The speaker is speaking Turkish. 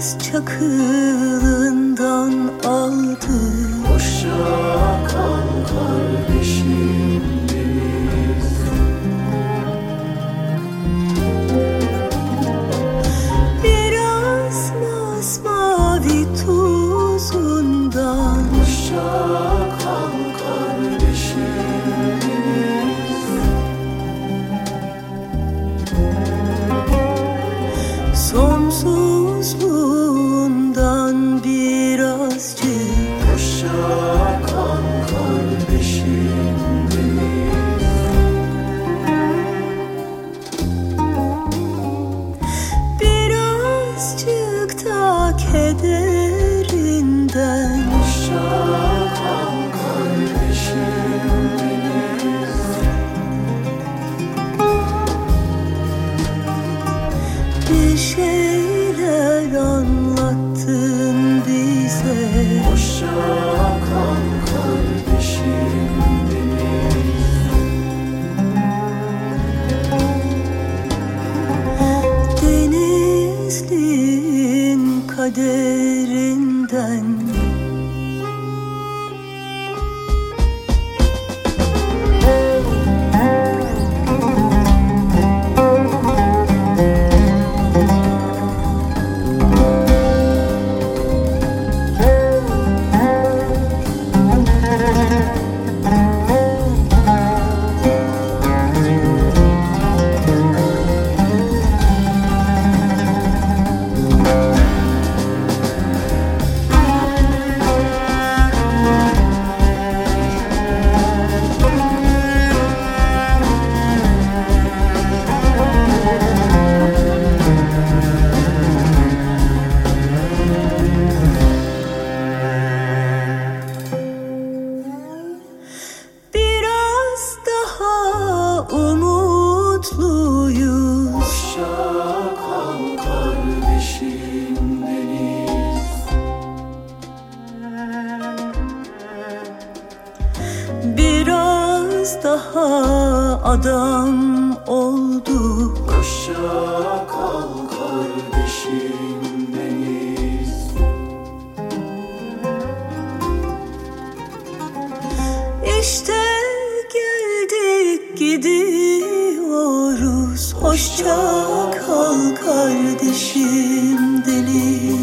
biraz çakılından aldı. Hoşça kal kardeşim deniz. Biraz masmavi tuzundan. Hoşça kal kardeşim deniz. Sonsuzluğundan birazcık. Hoşça kal kardeşim deniz. Birazcık da kederinden. Hoşça kal kardeşim deniz. Bir şeyler anlattın bize. Hoşça kal kardeşim deniz. Denizli'nin kaderinden. Biraz daha umutluyuz. Hoşça kal kardeşim deniz. Biraz daha adam olduk. Hoşça kal kardeşim deniz. İşte geldik gidiyoruz. Hoşça kal kardeşim deniz.